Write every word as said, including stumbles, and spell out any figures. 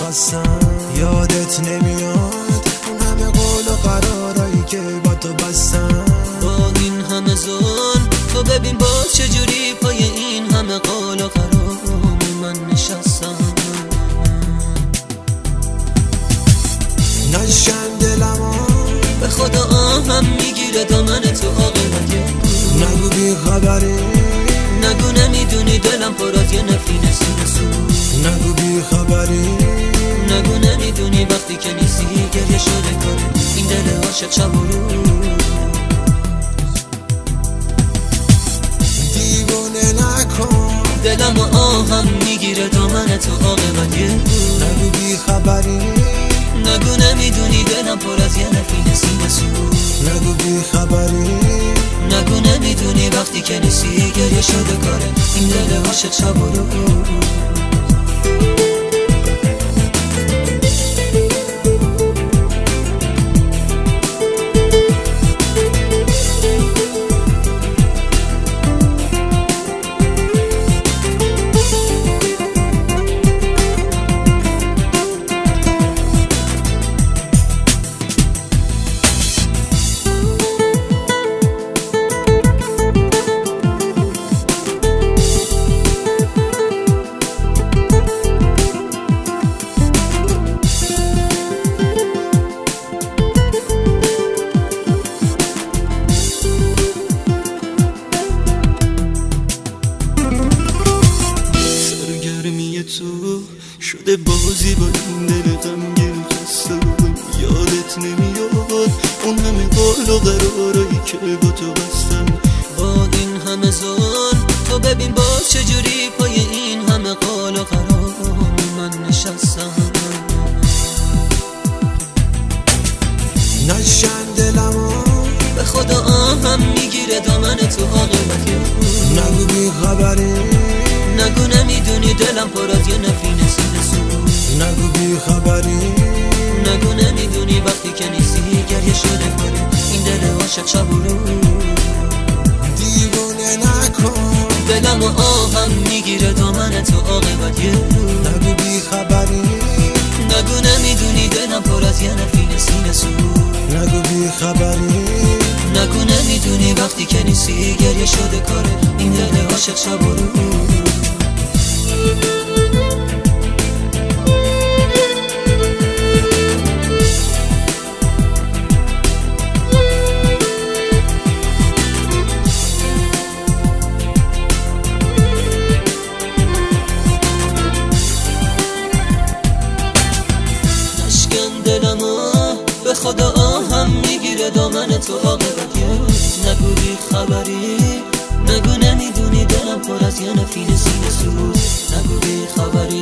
خستم. یادت نمیاد اون همه قول و قرارایی که با تو بستم. با این همه ظلم تو ببین باز چجوری پای این همه قول و قرار من نشستم. نشکن دلمو به خدا آهم میگیره دامن تو عاقبت. نگو بی خبری، نگو نمیدونی دلم پر از یه نفرین سینه سوز. نگو بی خبری، نگو نمیدونی وقتی که نیستی گریه شده کنه این دل عاشق شب و روز. دیوونه نکن دلم و آهم میگیره دامن تو عاقبت. نگو بی خبری، نگو نمیدونی دلم پر از یه نفرین سینه سوز. نگو بی خبری، نگو نمیدونی وقتی که نیستی گریه شده کاره این دل عاشق شب و روز. تو شده بازی با این دل غمگین خسته. یادت نمیاد اون همه قول و قرارایی که با تو بستم. با این همه ظلم تو ببین باز چجوری پای این همه قول و قرار من نشستم. نشکن دلمو به خدا آهم میگیره دامن تو عاقبت. نگو بی خبری، نگو نمیدونی دلم پر از یه نفرین سینه سوز. نگو بی خبری، نگو نمیدونی وقتی که نیستی گریه شده کنه این دل عاشق شب و روز. دیوونه نکن دلم و آهم میگیره دامن تو عاقبت. نگو بی خبری، نگو نمیدونی دلم پر از یه نفرین سینه سوز. نگو بی خبری، نگو نمیدونی وقتی که نیستی گریه شده کاره این دل عاشق شب و روز. نشکن دلمو به خدا آهم میگیره دامن تو عاقبت. نگو بی خبری، نگو نمیدونی دلم پر از یه نفرین سینه سوز. نگو بی خبری،